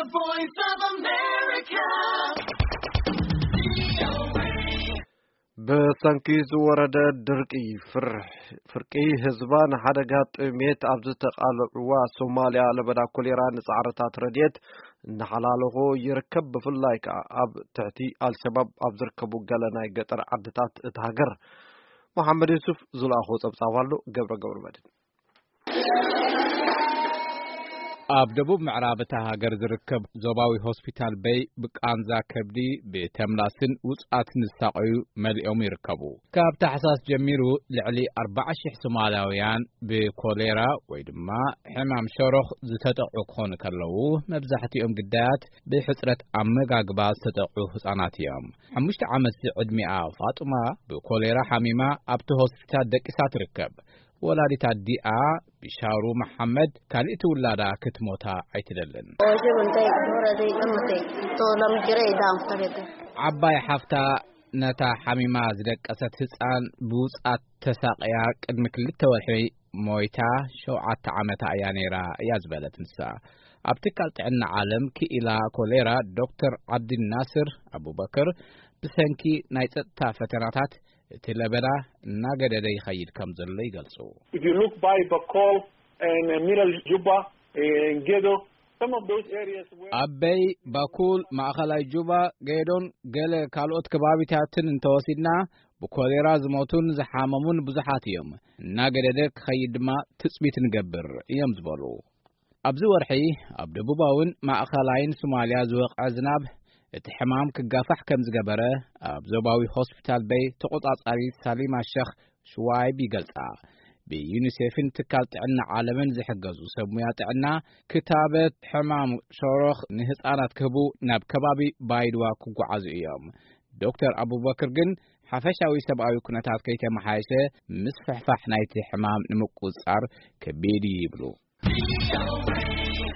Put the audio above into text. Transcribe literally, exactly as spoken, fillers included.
The Voice of America. በሳንኪዝ ወረደ ድርቂ ፍርቂ ህዝባን ሓደጋ ጥሜት ኣብ ዝተቃልዕዋ ሶማሊያ ለበዳ ኮሌራ ንጻዕረታት ረድኤት እናሓላለኹ ይርከብ ብፍላይ ኣብ ትሕቲ አልሸባብ ኣብ ዝርከቡ ገለ ናይ ገጠር ዓድታት እቲ ሃገር መሐመድ ዩሱፍ ዝላኹ ጸብጻባሉ ገብረ ገብረ መድን ኣብ ደቡብ ምዕራብ እታ ሃገር ዝርከብ ዞባዊ ሆስፒታል በይ ብቃንዛ ከብዲ ብተምላስን ውጻትን ዝሳቀዩ መሊኦም ይርከቡ ካብ ታሕሳስ ጀሚሩ ልዕሊ ኣርባዓ ሽሕ ሶማልያውያን ብኮሌራ ወይ ድማ ሕማም ሸሮኽ ዝተጠቁ ክኾኑ ከለዉ መብዛሕትኦም ግዳያት ብሕጽረት ኣመጋግባ ዝተጠቁ ህጻናት እዮም ሓሙሽተ ዓመት ዕድሚኣ ፋጡማ ብኮሌራ ሓሚማ ኣብቲ ሆስፒታል ደቂሳ ትርከብ ወላዲታ ዲኣ ቢሻሩ መሐመድ ካልእቲ ውላዳ ክትሞታ አይትደልን ዓባይ ሓፍታ ነታ ሓሚማ ዝደቀሰት ህፃን ብውጻት ተሳቅያ ቅድሚ ክልተ ወርሒ ሞይታ ሸውዓተ ዓመታ እያ ነይራ እያ ዝበለት ንሳ ኣብ ትካል ጥዕና ዓለም ክኢላ ኮሌራ ዶክተር ዓብዲ ናስር አቡበከር ብሰንኪ ናይ ጸጥታ ፈተናታት ትለበዳ ናገደደ ይኸይድ ከም ዘሎ ይገልጹ If you look by Bakol and uh, Middle Juba and Gedo some of those areas where አበይ ባኩል ማእኸላይ ጁባ ጌዶን ገለ ካልኦት ከባቢታትን እንተወሲድና ብኮሌራ ዝሞቱን ዝሓመሙን ብዙሓት እዮም ናገደደ ክኸይድ ድማ ትጽቢት ንገብር እዮም ዝበሉ ኣብዚ ወርሒ ኣብ ደቡባውን ማእኸላይን ሶማልያ ዝወቕዐ ዝናብ እቲ ሕማም ክጋፋሕ ከም ዝገበረ ኣብ ዞባዊ ሆስፒታል በይ ተቆጻጻሪ ሳሊማ ሸኽ ሽዋይብ ይገልጻ ብዩኒሴፍን ትካል ጥዕና ዓለምን ዝሕገዙ ሰሙያ ጥዕና ክታበት ሕማም ሸሮኽ ንህፃናት ክህቡ ናብ ከባቢ ባይድዋ ክጓዓዙ እዮም ዶክተር አቡበክር ግን ሓፈሻዊ ሰብኣዊ ኩነታት ከይተመሓየሸ ምስ ፍሕፋሕ ናይቲ ሕማም ንምቁጻር ከቢድ ይብሉ